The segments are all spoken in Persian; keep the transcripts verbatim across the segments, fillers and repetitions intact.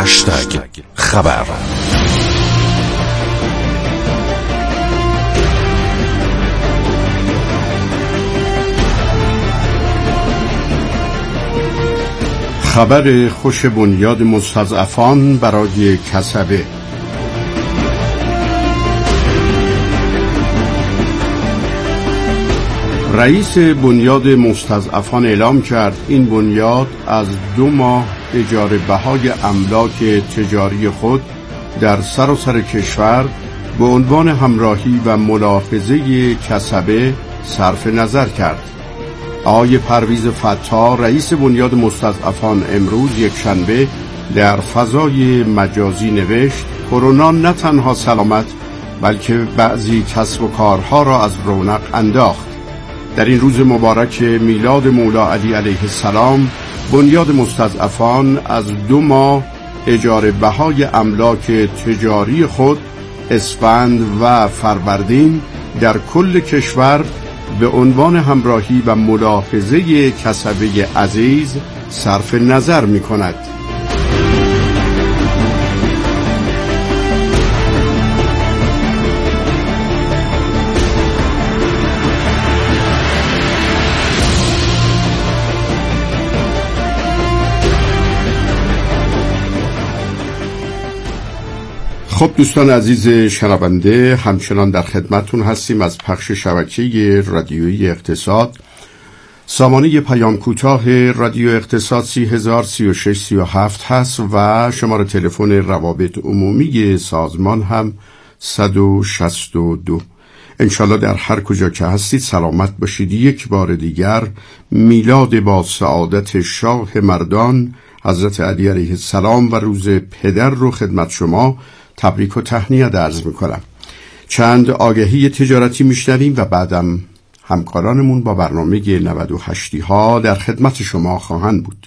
هشتگ خبر. خبر خوش بنیاد مستضعفان برای کسبه. رئیس بنیاد مستضعفان اعلام کرد این بنیاد از دو ماه اجاره بهای املاک تجاری خود در سراسر کشور به عنوان همراهی و ملاحظه کسبه صرف نظر کرد. آقای پرویز فتاح رئیس بنیاد مستضعفان امروز یکشنبه در فضای مجازی نوشت کرونا نه تنها سلامت بلکه بعضی کسب و کارها را از رونق انداخت. در این روز مبارک میلاد مولا علی علیه السلام بنیاد مستضعفان از دو ماه اجاره بهای املاک تجاری خود اسفند و فروردین در کل کشور به عنوان همراهی و ملاحظه کسبه عزیز صرف نظر می کند. خب دوستان عزیز شنونده، همچنان در خدمتتون هستیم از پخش شبکه رادیویی اقتصاد. سامانه پیام کوتاه رادیو اقتصاد سی هزار سی و شش سی و هفت هست و شماره تلفن روابط عمومی سازمان هم صد و شصت و دو. انشالله در هر کجا که هستید سلامت باشید. یک بار دیگر میلاد با سعادت شاه مردان حضرت علی علیه السلام و روز پدر رو خدمت شما تبریک و تهنیت عرض میکنم. چند آگهی تجارتی میشنویم و بعدم همکارانمون با برنامه نود و هشتی ها در خدمت شما خواهند بود.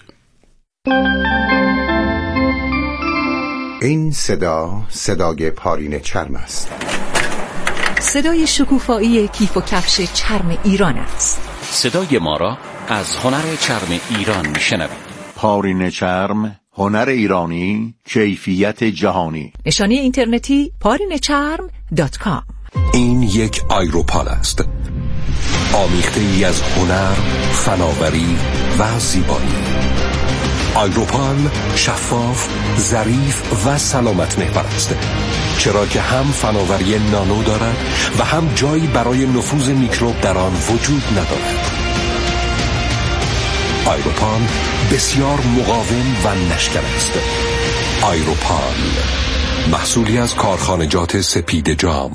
این صدا صدای پارین چرم است. صدای شکوفایی کیف و کفش چرم ایران است. صدای ما را از هنر چرم ایران میشنوید. پارین چرم، هنر ایرانی، کیفیت جهانی. نشانی اینترنتی پارین چرم دات کام. این یک آیروپال است، آمیخته ای از هنر، فناوری و زیبایی. آیروپال شفاف، ظریف و سلامت محور است، چرا که هم فناوری نانو دارد و هم جایی برای نفوذ میکروب در آن وجود ندارد. آیروپال بسیار مقاوم و نشکن است. آیروپال محصولی از کارخانجات سپید جام.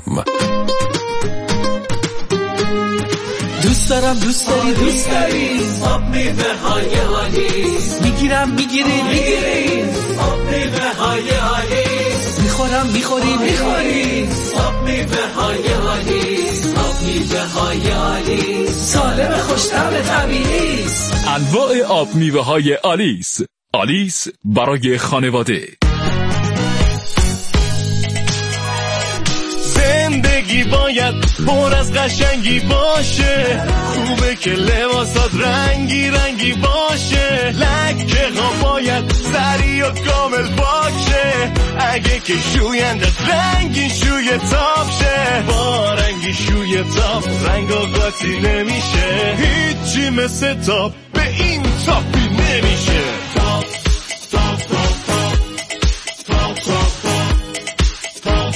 دوست دارم دوست داری دوست داری آب میوه های آلیس. میگیرم میگیری میگیری آب میوه های آلیس. میخورم میخوری میخوری آب میوه های آلیس. آب میوه های آلیس سالم خوش‌طعم طبیعی است. انواع آب میوه های آلیس. آلیس برای خانواده. زندگی باید پر از قشنگی باشه، خوبه که لباسات رنگی رنگی باشه، لکه ها باید سری و کامل باشه، اگه که شوینده رنگی شوی تاب شه، با رنگی شوی تاب رنگ و قاطی نمیشه، هیچی مثل تاب به این تابی نمیشه. تاب تاب تاب تاب تاب تاب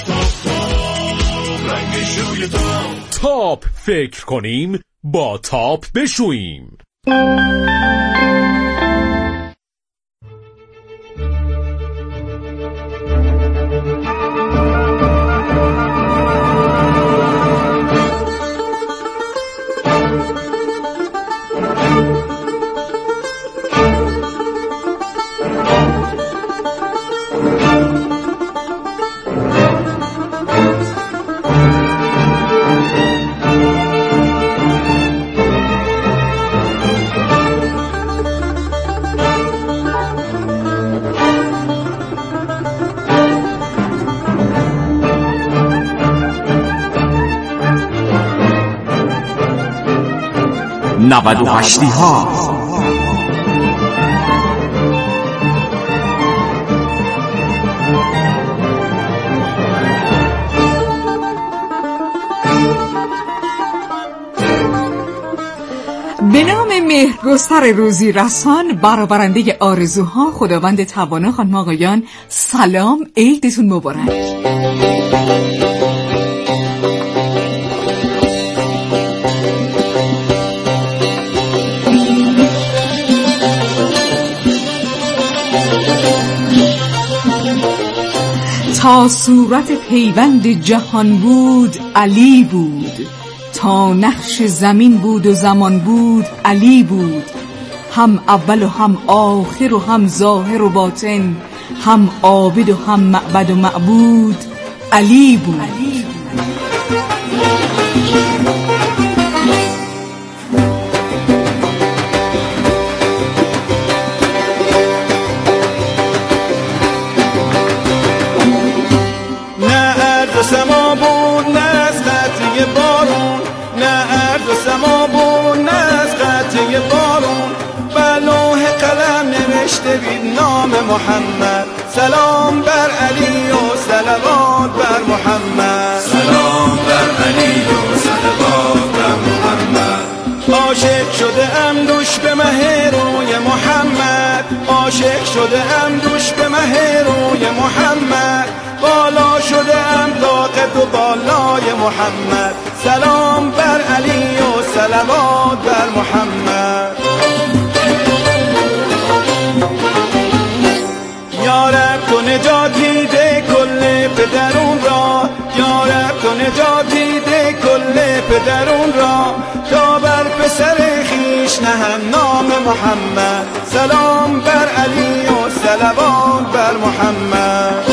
تاب تاپ فکر کنیم با تاپ بشوییم. نود و هشتی ها. مهرگستر روزی رسان، برآورنده آرزوها، خداوند توانا، خانم آقایان سلام، عیدتون مبارک. تا صورت پیوند جهان بود علی بود، تا نقش زمین بود و زمان بود علی بود، هم اول و هم آخر و هم ظاهر و باطن، هم عابد و هم معبد و معبود علی بود. سما بود نه از قطعه بارون، نه ارض و سما بود نه از قطعه بارون، بر لوح قلم نوشته بید نام محمد، سلام بر علی و صلوات بر محمد، سلام بر علی و صلوات بر محمد. عاشق شده ام دوش به مه روی محمد، عاشق شده ام دوش به مه روی محمد، بالا شده ام تا قد و بالای محمد، سلام بر علی و صلوات بر محمد. یا رب تو نجاتی ده کل پدرون را، یا رب تو نجاتی ده کل پدرون را، تا بر پسر خیش نهن نام محمد، سلام بر علی و صلوات بر محمد.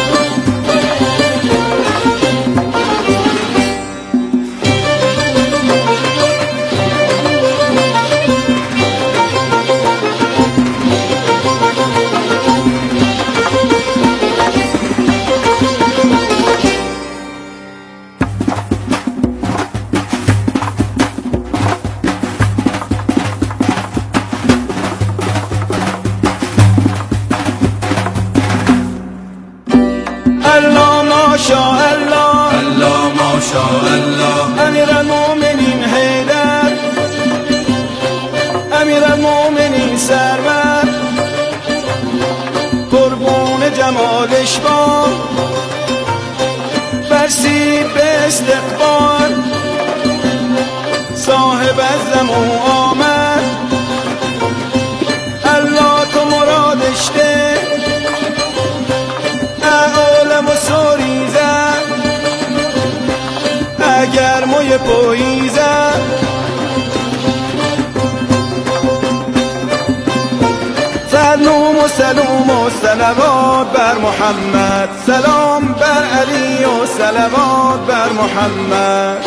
امیر المومنین حیدر، امیر المومنین سرور، قربون جمالش باد برسید به استقبال، صاحب از زمون آمد الله تو مرادش ده، عالم و سوریزد اگر موی پویزد، سلام و سلام و صلوات بر محمد، سلام بر علی و صلوات بر محمد.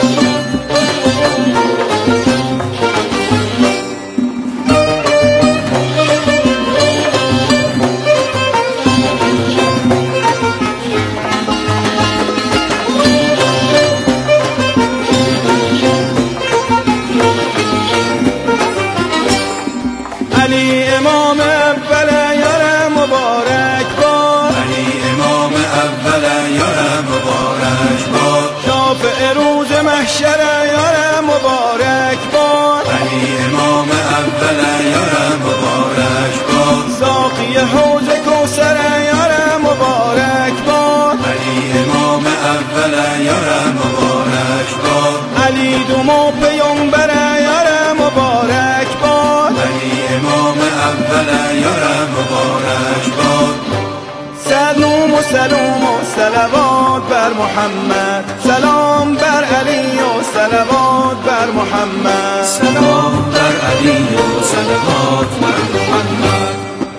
علی امام اول یار مبارک باد، علی امام اول یار مبارک باد، شافع روز محشر یار مبارک باد، علی امام اول یار مبارک باد، ساقی حوض کوثر یار مبارک باد، علی امام اول یار مبارک باد، علی دومو پیامبر یار مبارک باد، علی امام اول یار مبارک باد، سلام و سلام و صلوات بر محمد، سلام بر علی و صلوات بر محمد، سلام بر علی و صلوات بر محمد.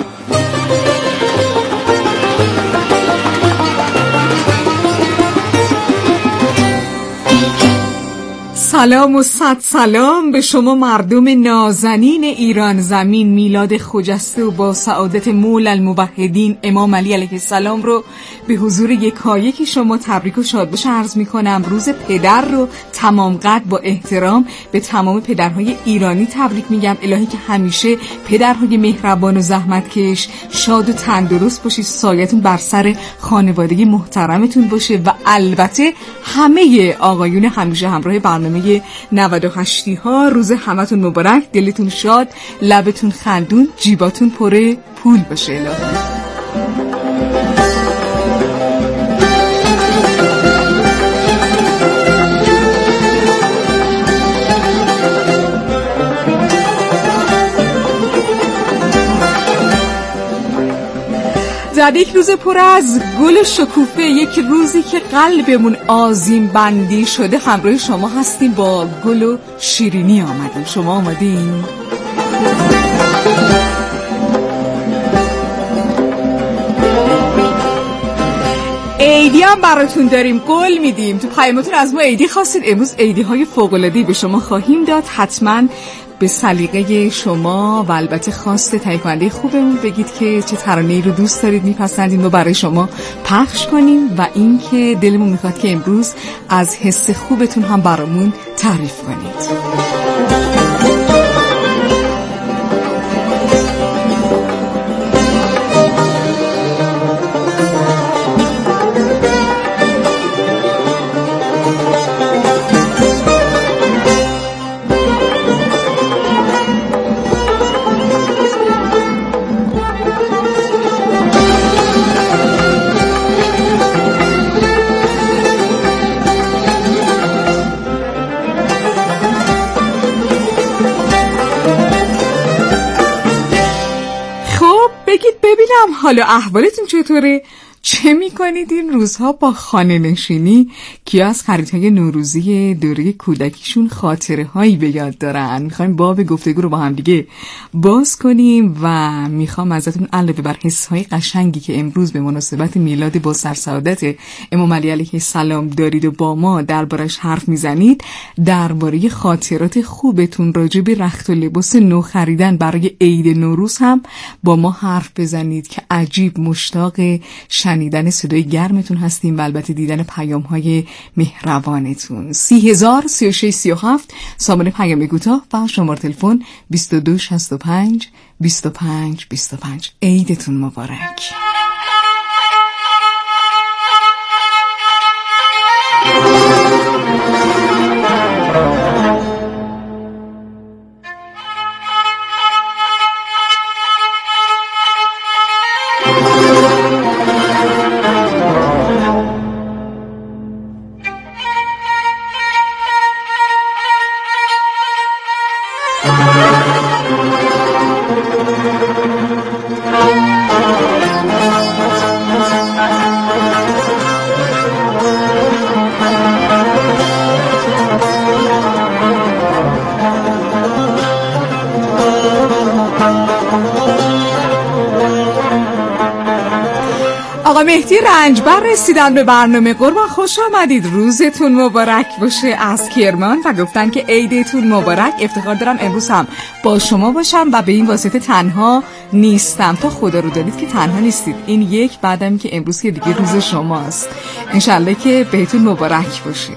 سلام و صد سلام به شما مردم نازنین ایران زمین. میلاد خجسته و با سعادت مولا الموحدین امام علی علیه السلام رو به حضور یکایک شما تبریک و شادباش عرض می کنم. روز پدر رو تمام قد با احترام به تمام پدرهای ایرانی تبریک میگم. الهی که همیشه پدرهای مهربان و زحمتکش شاد و تندرست باشید، سایتون بر سر خانوادگی محترمتون باشه و البته همه آقایون همیشه همراه برنامه های نود و هشتی ها. روز همتون مبارک، دلتون شاد، لبتون خندون، جیباتون پر پول باشه الهی. در یک روز پر از گل شکوفه، یک روزی که قلبمون آذین بندی شده، همراه شما هستیم، با گل و شیرینی آمدیم. شما آمدین؟ عیدی هم براتون داریم، قول میدیم. تو پیامتون از ما عیدی خواستید، امروز عیدی های فوق‌العاده‌ای به شما خواهیم داد. حتما به سلیقه شما و البته خواست تهیه کننده خوبمون بگید که چه ترانه‌ای رو دوست دارید، میپسندید و برای شما پخش کنیم، و این که دلمون میخواد که امروز از حس خوبتون هم برامون تعریف کنید. ببینم حالا احوالتون چطوره؟ چه میکنید این روزها با خانه نشینی؟ کیا از خریدهای نوروزی دوره کودکیشون خاطره هایی به یاد دارن؟ میخوایم باب گفتگو رو با هم دیگه باز کنیم و میخوام ازتون علاوه بر حس های قشنگی که امروز به مناسبت میلاد با سرسعادت امام علی علیه السلام دارید و با ما دربارش حرف میزنید، درباره خاطرات خوبتون راجع به رخت و لباس نو خریدن برای عید نوروز هم با ما حرف بزنید که عجیب مشتاق شنیدن صدای گرمتون هستیم و البته دیدن پیام های مهربانتون. سی هزار سی و شش سی و هفت سامانه پیام کوتاه و شماره تلفن بیست و دو شصت و پنج بیست و پنج بیست و پنج. عیدتون مبارک. آقا مهدی رنجبر رسیدن به برنامه. قربان خوش آمدید، روزتون مبارک باشه از کرمان و گفتن که عیدتون مبارک. افتخار دارم امروز هم با شما باشم و به این واسطه تنها نیستم. تا خدا رو دارید که تنها نیستید. این یک بعدم که امروز که دیگه روز شماست، انشالله که بهتون مبارک باشه.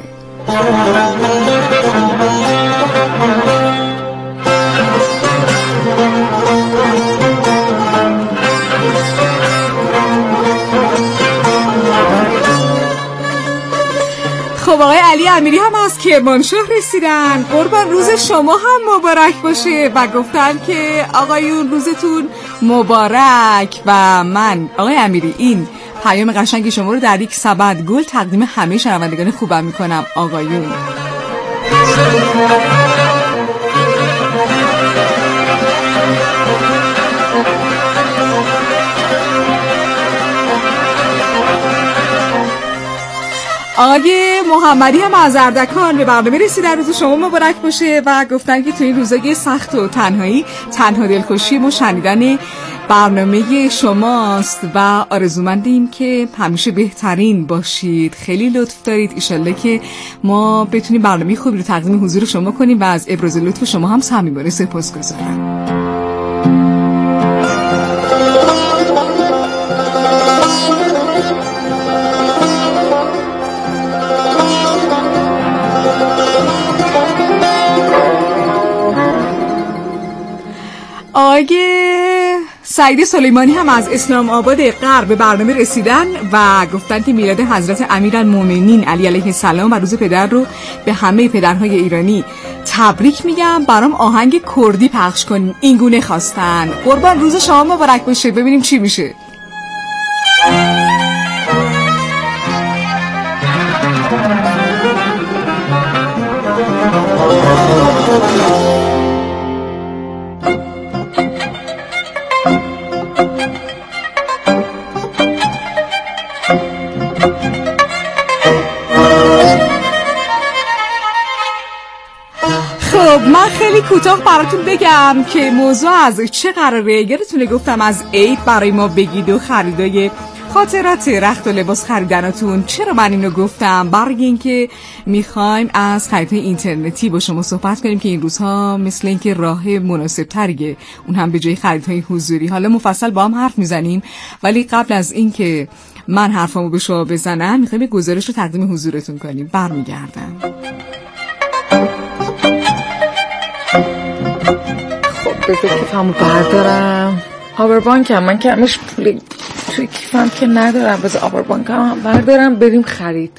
خب آقای علی امیری هم از کرمانشاه رسیدن. قربان روز شما هم مبارک باشه و گفتن که آقایون روزتون مبارک. و من آقای امیری این پیام قشنگ شما رو در یک سبد گل تقدیم همه شنوندگان خوبم میکنم. آقایون آقای محمدی هم از اردکان به برنامه رسیدن. روز شما مبارک باشه و گفتن که تو این روزای سخت و تنهایی تنها دلخوشی ما شنیدن برنامه شماست و آرزومندیم که همیشه بهترین باشید. خیلی لطف دارید. ایشالله که ما بتونیم برنامه خوبی رو تقدیم حضور شما کنیم و از ابراز لطف شما هم صمیمانه سپاسگزارم. آقای سعید سلیمانی هم از اسلام آباد غرب به برنامه رسیدن و گفتن که میلاد حضرت امیرالمومنین علی علیه السلام و روز پدر رو به همه پدرهای ایرانی تبریک میگم. برام آهنگ کردی پخش کنین، این گونه خواستن. قربان روز شما مبارک باشه، ببینیم چی میشه. من خیلی کوتاه براتون بگم که موضوع از چه قراره. یادتونه گفتم از عید برای ما بگید و خریدای خاطرات رخت و لباس خریدناتون. چرا من اینو گفتم؟ برای اینکه میخوایم از خریدهای اینترنتی با شما صحبت کنیم که این روزها مثل اینکه راه مناسب تریه، اون هم به جای خریدهای حضوری. حالا مفصل با هم حرف میزنیم، ولی قبل از اینکه من حرفامو به شما بزنم میخوایم یه گزارش رو تقدیم حضورتون کنیم. برمیگردم. بذار کیفمو بردارم. آبربانکم من که همش پولی توی کیفم که ندارم. بذار آبربانکم بردارم بریم خرید.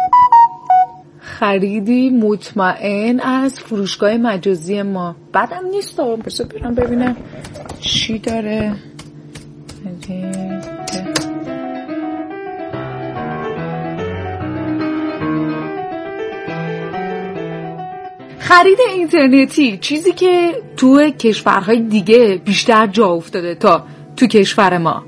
خریدی مطمئن از فروشگاه مجازی ما. بعدم نیست. بذار برم ببینم چی داره. خرید اینترنتی چیزی که تو کشورهای دیگه بیشتر جا افتاده تا تو کشور ما.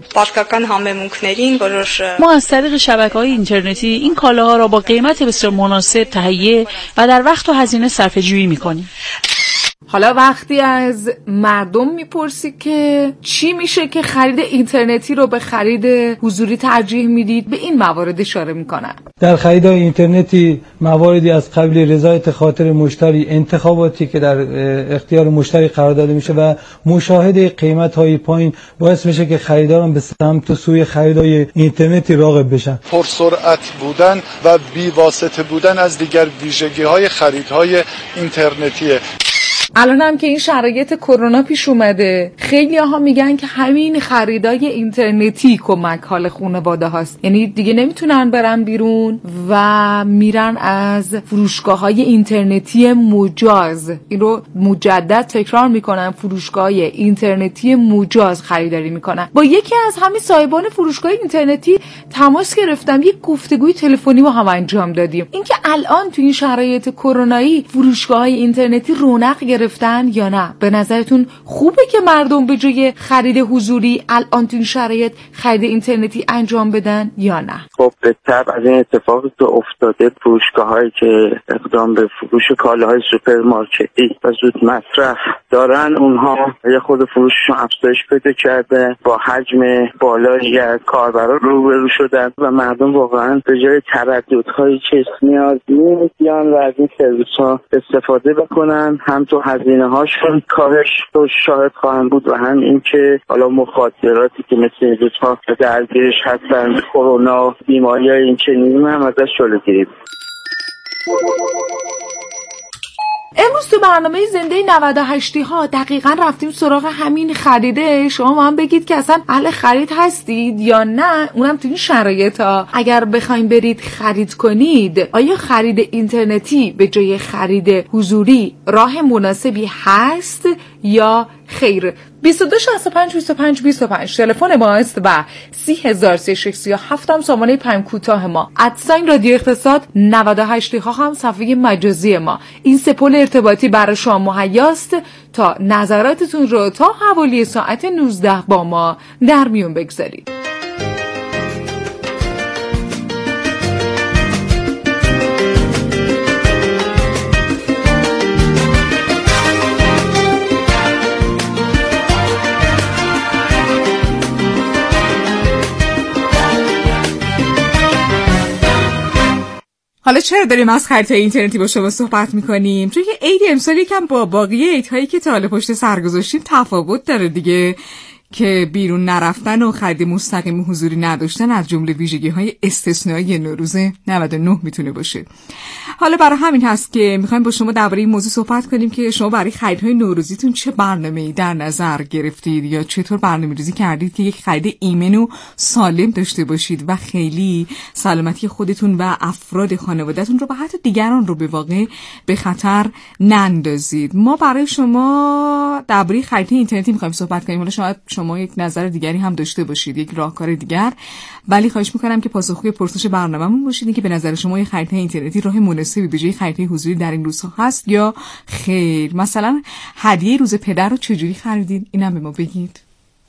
ما از طریق شبکه‌های اینترنتی این کالاها را با قیمت بسیار مناسب تهیه و در وقت و هزینه صرفه‌جویی می‌کنیم. حالا وقتی از مردم میپرسی که چی میشه که خرید اینترنتی رو به خرید حضوری ترجیح میدید، به این موارد اشاره میکنن. در خرید اینترنتی مواردی از قبیل رضایت خاطر مشتری، انتخاباتی که در اختیار مشتری قرار داده میشه و مشاهده قیمت‌های پایین باعث میشه که خریداران به سمت و سوی خریدهای اینترنتی راغب بشن. پرسرعت بودن و بی‌واسطه بودن از دیگر ویژگی‌های خریدهای اینترنتیه. الان هم که این شرایط کرونا پیش اومده، خیلی ها میگن که همین خریدای اینترنتی کمک حال خانواده هاست. یعنی دیگه نمیتونن برن بیرون و میرن از فروشگاه های اینترنتی مجاز، این رو مجدد تکرار میکنن، فروشگاه های اینترنتی مجاز خریداری میکنن. با یکی از همین صاحبان فروشگاه اینترنتی تماس گرفتم، یک گفتگوی تلفنی با هم انجام دادیم. اینکه الان تو این شرایط کرونایی فروشگاه های اینترنتی رونق گرفتن یا نه؟ به نظرتون خوبه که مردم به جای خرید حضوری الان تو این شرایط خرید اینترنتی انجام بدن یا نه؟ خب به طبع از این اتفاقی که افتاده، فروشگاه‌هایی که اقدام به فروش کالاهای سوپرمارکتی و زود مصرف دارن، اونها یه خود فروششون افزایش پیدا کرده، با حجم بالایی از کاربران روبرو شدن و مردم واقعا به جای ترددهایی که نیاز نیست بیان و از این سرویس‌ها استفاده بکنن. هم تو هزینه هاشون کاهش رو شاهد خواهند بود و هم اینکه حالا مخاطراتی که مثل این روزها درگیرش هستن، کرونا، بیماری های این چنینی هم ازش جلوگیری. امروز تو برنامه زنده نود و هشت ها دقیقاً رفتیم سراغ همین خریده. شما هم بگید که اصلا اهل خرید هستید یا نه، اونم تو این شرایط ها. اگر بخواید برید خرید کنید، آیا خرید اینترنتی به جای خرید حضوری راه مناسبی هست یا خیر؟ بیست و دو شصت و پنج بیست و پنج بیست و پنج تلفن ماست و سی هزار سیصد و سی و هفت هم سامانه پیام کوتاه ما. ادساین رادیو اقتصاد نود و هشت ها هم صفحه مجازی ما. این سپول ارتباطی برای شما مهیاست تا نظراتتون رو تا حوالی ساعت نوزده با ما در میون بگذارید. حالا چرا داریم از خریدهای اینترنتی با شما صحبت میکنیم؟ چون که عید امسال یکم با باقی عیدهایی که تا حالا پشت سر گذاشتیم تفاوت داره دیگه. که بیرون نرفتن و خرید مستقیم حضوری نداشتن از جمله ویژگی‌های استثنایی نوروز نود و نه میتونه باشه. حالا برای همین هست که میخوایم با شما درباره این موضوع صحبت کنیم که شما برای خریدهای نوروزیتون چه برنامه‌ای در نظر گرفتید یا چطور برنامه‌ریزی کردید که یک خرید ایمن و سالم داشته باشید و خیلی سلامتی خودتون و افراد خانواده‌تون رو و حتی دیگران رو به واقع به خطر نندازید. ما برای شما درباره خرید اینترنتی میخوایم صحبت کنیم. حالا شاید شما یک نظر دیگری هم داشته باشید، یک راهکار دیگر، ولی خواهش میکنم که پاسخگوی پرسش برنامه‌مون باشید که به نظر شما یک خرید اینترنتی راه مناسبی به جای خرید حضوری در این روزها هست یا خیر. مثلا هدیه روز پدر رو چجوری خریدید؟ اینم به ما بگید.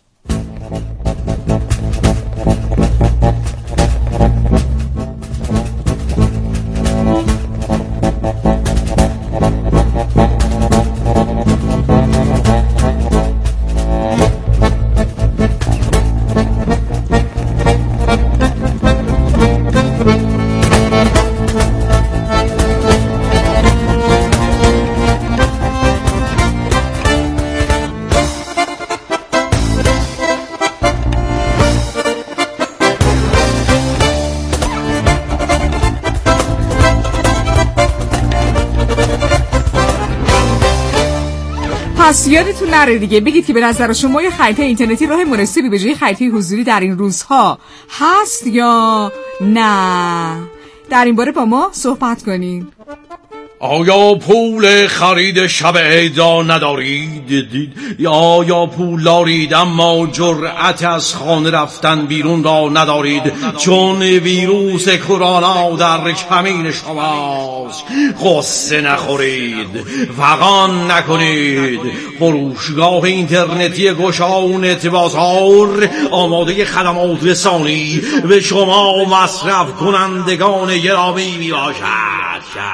پس یادتون نره دیگه بگید که به نظر شما یه خرید اینترنتی راه مناسبی به جای خرید حضوری در این روزها هست یا نه؟ در این باره با ما صحبت کنین. آیا پول خرید شب عیدا ندارید؟ یا یا پول دارید اما جرأت از خانه رفتن بیرون را ندارید چون ویروس کرونا در کمین شماست؟ غصه نخورید، فغان نکنید. فروشگاه اینترنتی گشانت بازار آماده خدمات رسانی به شما مصرف کنندگان گرامی می باشد.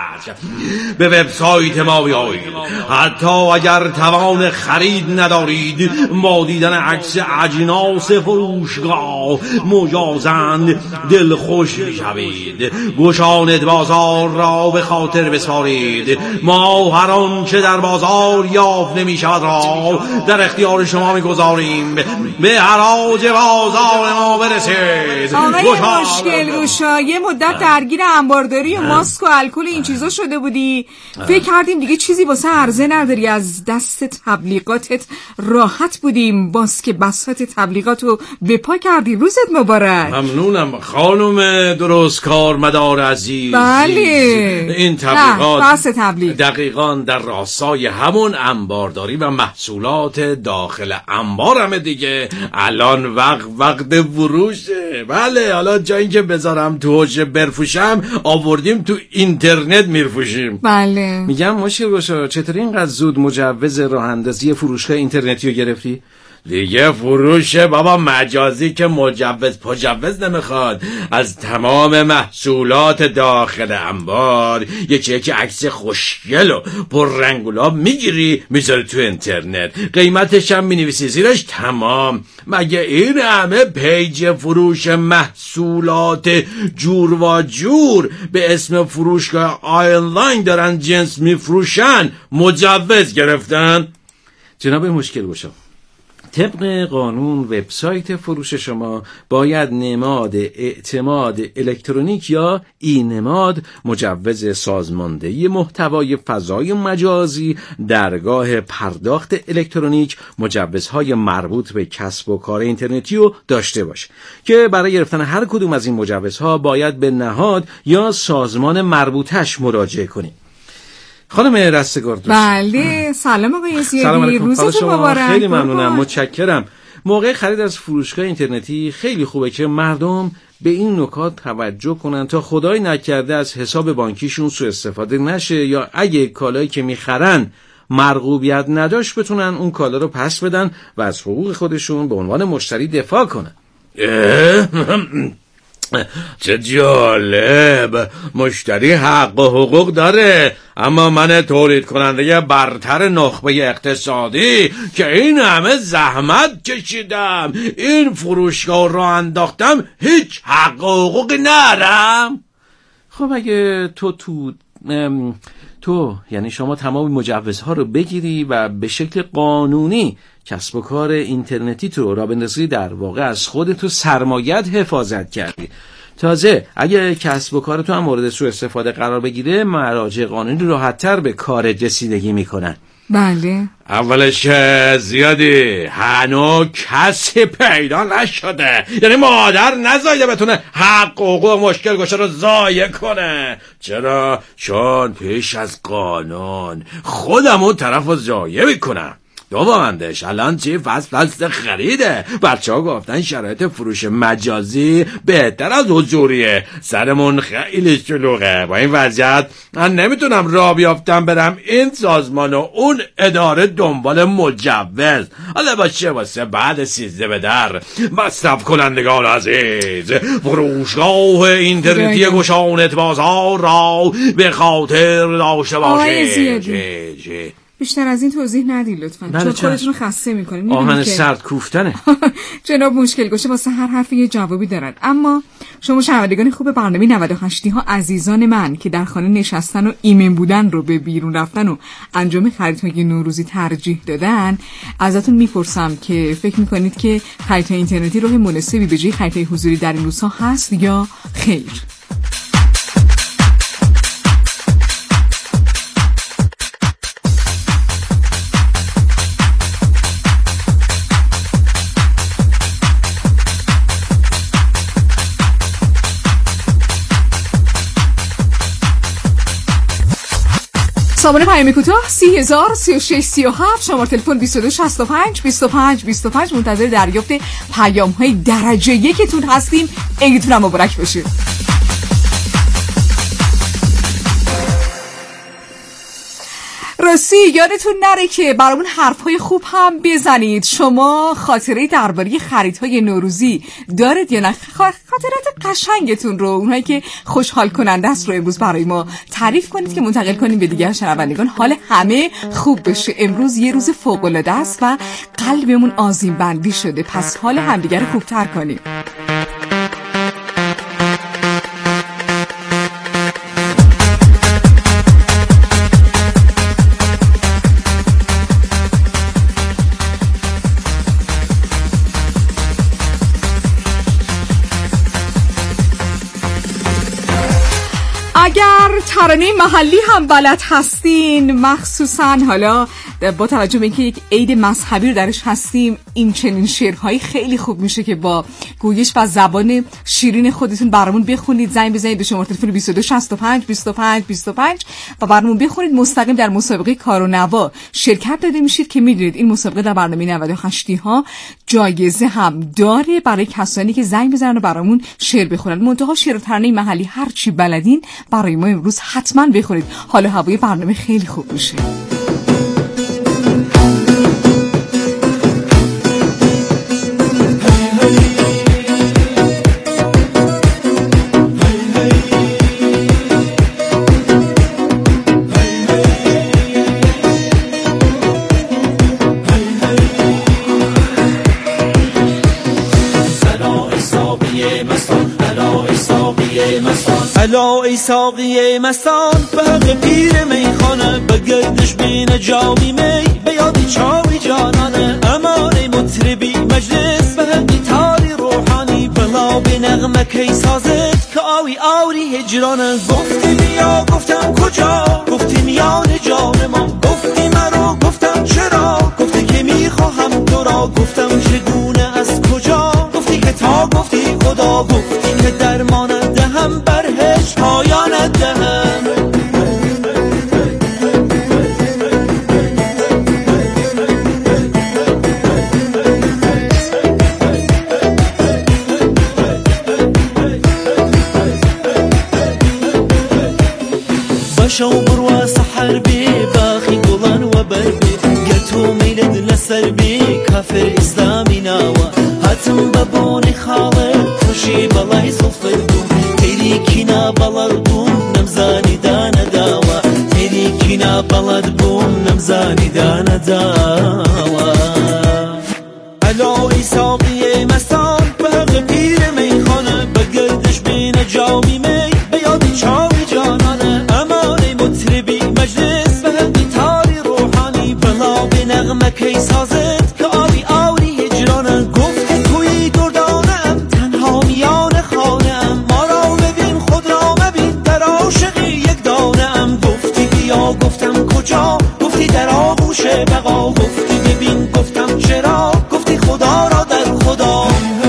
به وبسایت ما بیایید. حتی اگر توان خرید ندارید با دیدن عکس اجناس فروشگاه مجازند دلخوش می‌شوید. گشانت بازار را به خاطر بسپارید. ما هر آنچه در بازار یافت نمی‌شود را در اختیار شما می‌گذاریم. به حراج بازار ما برسید. آقای مشکل گشا یه مدت درگیر انبارداری و ماسک و الکل این چیزا شده بودی، فکر کردیم دیگه چیزی واسه عرضه نداری، از دست تبلیغاتت راحت بودیم، باز که بساط تبلیغاتو به پا کردی. روزت مبارک. ممنونم خانم درست کار مدار عزیز. بله این تبلیغات بس تبلیغ دقیقاً در راستای همون انبارداری و محصولات داخل انبارمه دیگه. الان وقت وقت فروشه. بله حالا جایی که بذارم تو حوض برفوشم آوردیم تو اینترنت میرفوشیم. بله میگم مشکل باشه چطوری اینقدر زود مجوز راه اندازی فروشگاه اینترنتی رو گرفتی؟ دیگه فروشه بابا مجازی که مجوز مجوز نمیخواد. از تمام محصولات داخل انبار یکی یکی عکس خوشگل و پر رنگ و لاب میگیری میذاری تو اینترنت، قیمتش هم مینویسی زیرش تمام. مگه این همه پیج فروش محصولات جور و جور به اسم فروشگاه آنلاین دارن جنس میفروشن مجوز گرفتن؟ جناب مشکل باشه طبق قانون وبسایت فروش شما باید نماد اعتماد الکترونیک یا ای نماد، مجوز سازماندهی محتوای فضای مجازی، درگاه پرداخت الکترونیک، مجوزهای مربوط به کسب و کار اینترنتی رو داشته باشه که برای گرفتن هر کدوم از این مجوزها باید به نهاد یا سازمان مربوطش مراجعه کنید. خانم رستگار دوست. بله سلام آقای زیادی، روزتون مبارک. خیلی ممنونم، متشکرم. موقع خرید از فروشگاه اینترنتی خیلی خوبه که مردم به این نکات توجه کنن تا خدای نکرده از حساب بانکیشون سوء استفاده نشه یا اگه کالایی که میخرن مرغوبیت نداشت بتونن اون کالا رو پس بدن و از حقوق خودشون به عنوان مشتری دفاع کنن. چه جالب، مشتری حق و حقوق داره، اما من تولید کننده برتر نخبه اقتصادی که این همه زحمت کشیدم این فروشگاه رو انداختم هیچ حق و حقوقی ندارم. خب اگه تو تو تو یعنی شما تمام مجوزها رو بگیری و به شکل قانونی کسب و کار اینترنتی تو را بندازی، در واقع از خودت و سرمایه‌ات حفاظت کردی. تازه اگه کسب و کار تو هم مورد سوء استفاده قرار بگیره، مراجع قانونی راحت‌تر به کار رسیدگی میکنن. بله. اولش که زیادی هنو کسی پیدا نشده، یعنی مادر نزایده بتونه حق حقوق مشکل گوشه رو ضایع کنه. چرا؟ چون پیش از قانون خودم اون طرف رو ضایع میکنم. دوامندش الان چی فصل فصل خریده، بچه ها گفتن شرایط فروش مجازی بهتر از حضوریه. سرمون خیلی شلوغه. با این وضعیت من نمیتونم راه بیافتم برم این سازمان و اون اداره دنبال مجوز. حالا باشه واسه بعد سیزده به در. مصرف کنندگان عزیز، فروشگاه اینترنتی گشانت بازار را به خاطر داشته باشید. جی جی بیشتر از این توضیح ندید لطفاً، چون خودتون رو خسته میکنه. آهن سرد کوفتنه. جناب مشکل گوشه واسه هر حرفی یه جوابی دارن. اما شما شنوندگان خوب برنامه نود و هشت ها عزیزان من که در خانه نشستن و ایمن بودن رو به بیرون رفتن و انجام خریدهای نوروزی ترجیح دادن، ازتون میپرسم که فکر میکنید که خریدهای اینترنتی راه مناسبی به جای خریدهای حضوری در این روزها هست یا خیر؟ سامانه پیام کوتاه سی هزار سی و شش سی و هفت، شماره تلفن بیست و دو شصت و پنج بیست و پنج بیست و پنج. منتظر دریافت پیام های درجه یکتون هستیم. عیدتون مبارک باشه. راستی یادتون نره که برامون حرفهای خوب هم بزنید. شما خاطره درباره خریدهای نوروزی دارید یا نه؟ خاطرات قشنگتون رو، اونهایی که خوشحال کننده است رو امروز برای ما تعریف کنید که منتقل کنیم به دیگر شنوندگان. حال همه خوب بشه. امروز یه روز فوق العاده است و قلبمون آذین بندی شده، پس حال همدیگر رو خوبتر کنیم. اگر ترانه محلی هم بلد هستین، مخصوصا حالا با توجه به اینکه یک عید مذهبی رو درش هستیم، این چنین شعرهایی خیلی خوب میشه که با گویش و زبان شیرین خودتون برامون بخونید. زنگ بزنید به شماره تلفن بیست و دو شصت و پنج بیست و پنج بیست و پنج و برامون بخونید. مستقیم در مسابقه کار و نوا شرکت داده میشید که میدونید این مسابقه در برنامه نود و هشت ها جایزه هم داره برای کسانی که زنگ بزنن و برامون شعر بخونن. منتها شعر و ترانه محلی هر چی بلدین برای ما امروز حتما بخونید. حالا هوای برنامه خیلی خوب میشه. الا ای ساقی مستان به حق پیر میخانه، بگردش بین جامی می به یادی چاوی جانانه. امان ای مطربی مجلس به حقی تاری روحانی، بلا به نغمه کی سازد که آوی آوری هجرانه. گفتی بیا گفتم کجا، گفتی میان جان ما، گفتی مرا گفتم چرا، گفتی که میخواهم تو را، گفتم چگونه از کجا، گفتی که تا گفتی خدا، گفتی که درمانه دهم برهش پایان دهم. باشا و بروا سحر بی باخی گلان و بربی، گتو میلد لسر بی کافر اسلامی ناوا، هاتم ببونی خالد خوشی بلای صفر بوم، تیری کینا بلد بوم نمزانی دانه داوا، تیری کینا بلد بوم نمزانی دانه داوا. الا ای ساقی